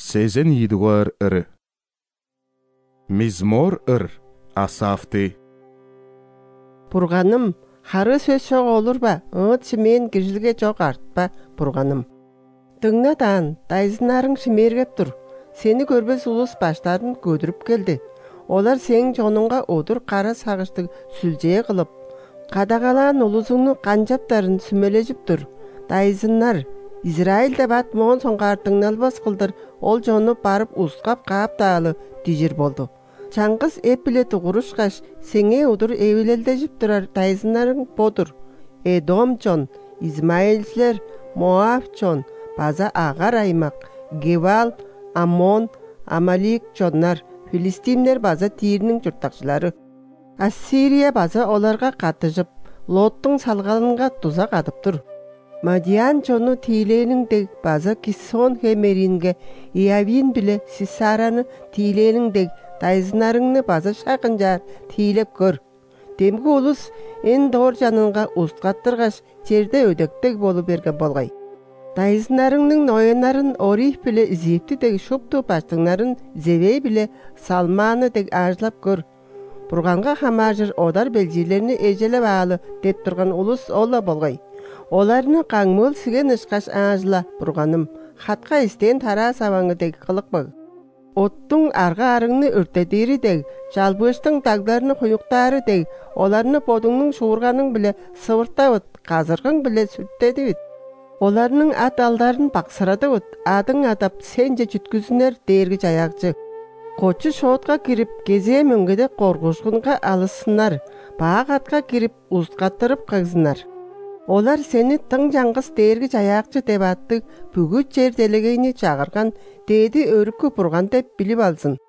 Сезен идуар ыр. Мизмор ыр. Асафты. Бурганым, хары сөз шоқ olur ба, шымен кіржілге жоқ артпа, Бурганым. Дыңнадан, дайзынарың шимергеп тұр. Сені көрбес улус баштарын көдіріп келді. Олар сен жоныңға одыр қара сағыштың сүлжее қылып, қадағалан улузыңны қанжаптарын сүмележіп тұр. Дайзынар, Израильде бат моғын соңғартың налбас қылдыр, ол жоны барып ұсқап қап дағалы дежір болды. Чаңғыз эпилеті ғұрышқаш, сеңе удыр эвелелде жіп тұрар дайзынарың бодыр. Эдом жон, Измаилслер, Моав жон, база ағар аймақ, Гевал, Амон, Амалик жоннар, Филистимнер база тиірінің жұрттақшылары. Ассирия база оларға қатыжып, Лоттың салғалынға тузақ адып тұр. Мадиян жону тийлейінің дег база Киссон хемеринге, Иявин біле Сисараны тийлейінің дег дайзынарыңны база шақынжар тийлеп көр. Демгі олыс ен дор жанынға ұстқаттырғаш жерде өдектек болу берген болғай. Дайзынарыңның нойынарын орих біле зепті дег шупту баштыңнарын зевей біле салманы дег ажлап көр. Бурганға хамажыр одар белжилеріні ежелі бағалы деп тұрған олыс ола болғай. Оларыны қаңмыл сіген ұшқаш ажла, Бурганым, хатқа істен тара саваңы дег қылық баг. Оттың арға арыңны үртедері дег, жалбыштың тағдарыны құйықтары дег, оларыны бодыңның шуырғаның біле сывырта өт, қазырғың біле сүрттеді өт. Оларының ат алдарын бақсырады өт, адың адап сенже жүткізінер дергі жаяқчы. Қочы шотқа кіріп, кезе мүнгеде қорғышқынға алысынар, бақ атқа кіріп, ұстқаттырып қағызынар. Олар сені тың жаңғыз дергі жаяқчы деп аттық, бүгіт жер делегейіне чағырған, деді өріккі бұрған деп біліп алсын.